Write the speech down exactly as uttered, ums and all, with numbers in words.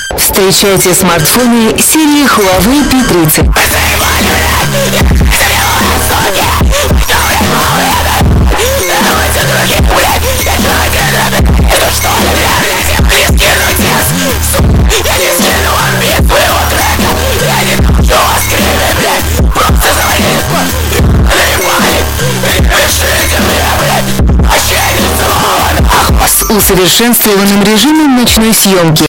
Встречайте смартфоны серии Huawei пи тридцать. С усовершенствованным режимом ночной съемки.